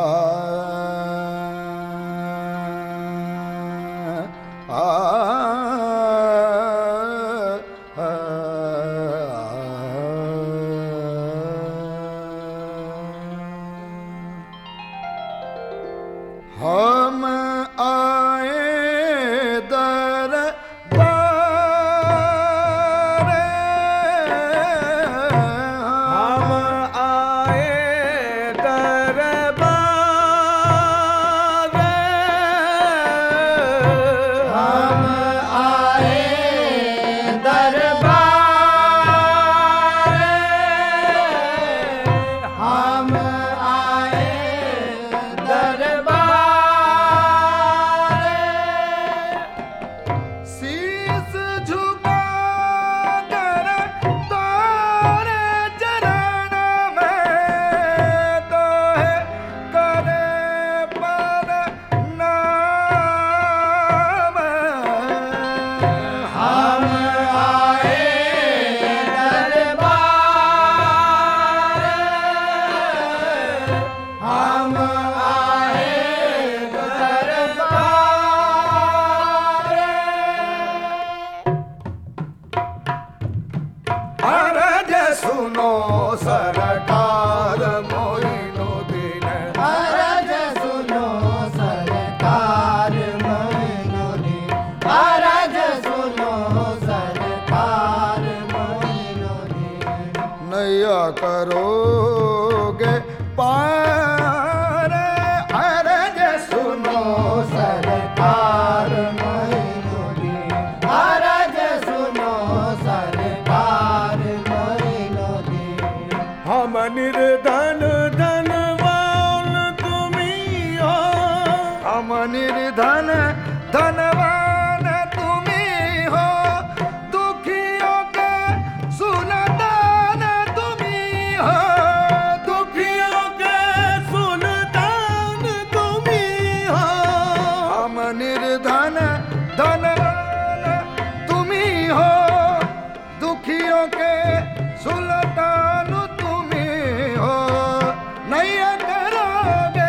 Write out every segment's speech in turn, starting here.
हम आए दरबार, हम आए दरबार, हम आए दरबार, हम आए दरबार, शीश झुका कर तारे चरण में तो है करे पर नाम। हम आए दरबार, हम आए दरबार। अरज सुनो सरकार मोइनुद्दीन, अरज सुनो सरकार मोइनुद्दीन, अरज सुनो सरकार मोइनुद्दीन। नैया करोगे पार, अरज सुनो सरकार मोइनुद्दीन, अरज सुनो सरकार मोइनुद्दीन। हम निर्धन धनवान तुम्ही हो, हम निर्धन धनवान तुम्ही हो, दुखियों के सुल्तान तुम्ही हो, दुखियों के सुल्तान तुम्ही हो। हम निर्धन धनवान तुम्ही हो, दुखियों के सुल्तान तुम्ही हो। नैया करोगे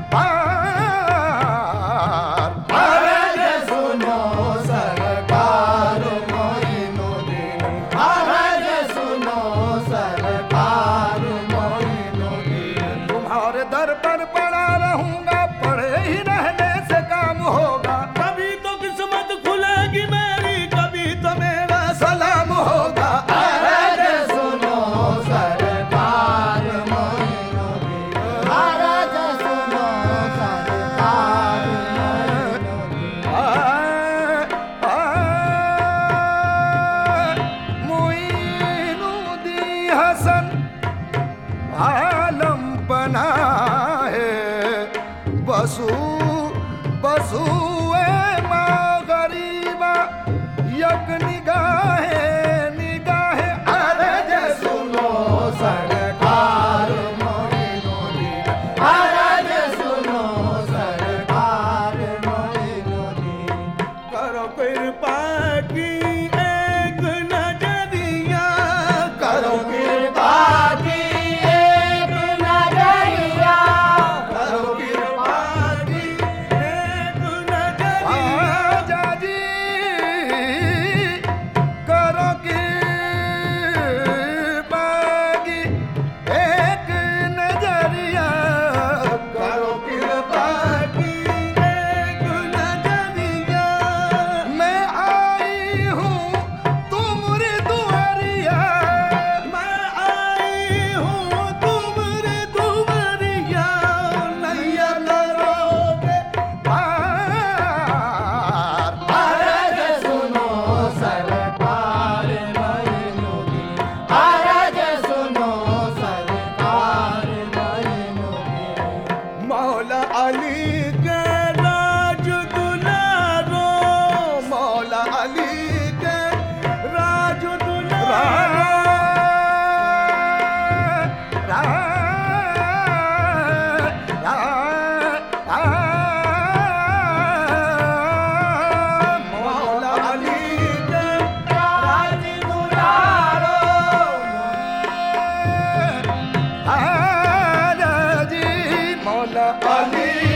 पार, अरज सुनो सरकार मोइनुद्दीन, अरज सुनो सरकार मोइनुद्दीन। तुम्हारे दर पर पड़ा रहूंगा, पड़े ही रहने से काम होगा। कभी तो किस्मत खुलेगी मेरी, कभी तो मेरा सलाम होगा। अरज सुनो सरकार मोइनुद्दीन, अरज सुनो सरकार मोइनुद्दीन। मोइनुद्दीन हसन आलम बना है, बसू बसू ए माँ गरीबा, यक निगाहे निगाहे। अरज सुनो सरकार मोइनुद्दीन, अरज सुनो सरकार मोइनुद्दीन। करो कृपा की एक नजरिया, करो कृपा की एक नजरिया, करो कृपा की एक नजरिया। आजा जी, करो कृपा की एक नजरिया, करो कृपा की एक नजरिया। मैं आई हूँ तुम्हारी दुआरिया, मैं आई हूँ तुम्हारे दुआरिया। नैया करोगे पार, अरज सुनो सरकार मोइनुद्दीन, अरज सुनो सरकार मोइनुद्दीन। मौला अली के राज दुलारो, मौला अली के राज दुलारो। मौला अली के राज दुलारो। आजा जी, मौला अली